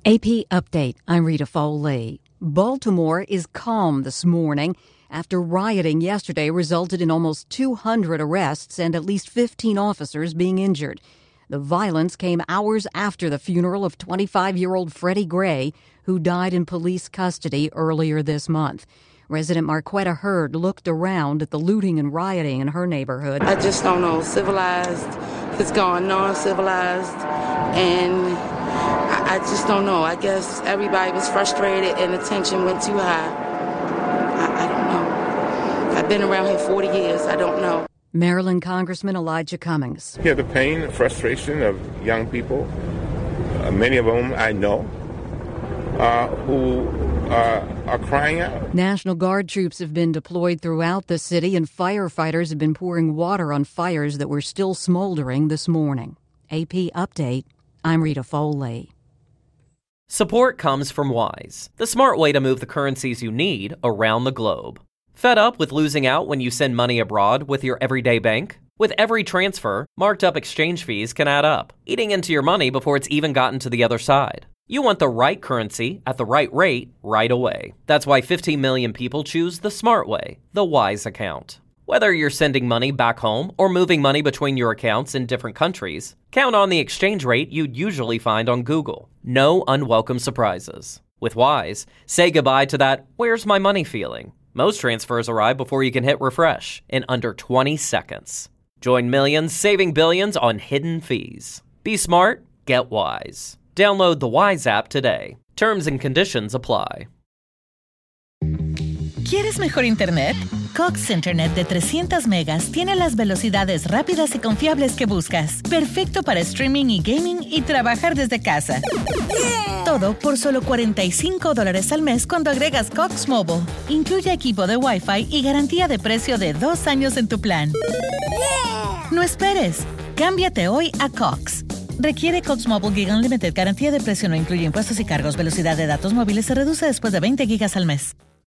AP Update. I'm Rita Foley. Baltimore is calm this morning after rioting yesterday resulted in almost 200 arrests and at least 15 officers being injured. The violence came hours after the funeral of 25-year-old Freddie Gray, who died in police custody earlier this month. Resident Marquetta Hurd looked around at the looting and rioting in her neighborhood. I just don't know. Civilized has gone non-civilized, and I just don't know. I guess everybody was frustrated and the tension went too high. I don't know. I've been around here 40 years. I don't know. Maryland Congressman Elijah Cummings. Hear the pain and frustration of young people, many of whom I know, who are crying out. National Guard troops have been deployed throughout the city, and firefighters have been pouring water on fires that were still smoldering this morning. AP Update. I'm Rita Foley. Support comes from Wise, the smart way to move the currencies you need around the globe. Fed up with losing out when you send money abroad with your everyday bank? With every transfer, marked up exchange fees can add up, eating into your money before it's even gotten to the other side. You want the right currency at the right rate right away. That's why 15 million people choose the smart way, the Wise account. Whether you're sending money back home or moving money between your accounts in different countries, count on the exchange rate you'd usually find on Google. No unwelcome surprises. With Wise, say goodbye to that "where's my money" feeling. Most transfers arrive before you can hit refresh in under 20 seconds. Join millions saving billions on hidden fees. Be smart, get Wise. Download the Wise app today. Terms and conditions apply. ¿Quieres mejor internet? Cox Internet de 300 megas tiene las velocidades rápidas y confiables que buscas. Perfecto para streaming y gaming y trabajar desde casa. ¡Yeah! Todo por solo $45 al mes cuando agregas Cox Mobile. Incluye equipo de Wi-Fi y garantía de precio de 2 años en tu plan. ¡Yeah! No esperes. Cámbiate hoy a Cox. Requiere Cox Mobile Gig Unlimited. Garantía de precio no incluye impuestos y cargos. Velocidad de datos móviles se reduce después de 20 gigas al mes.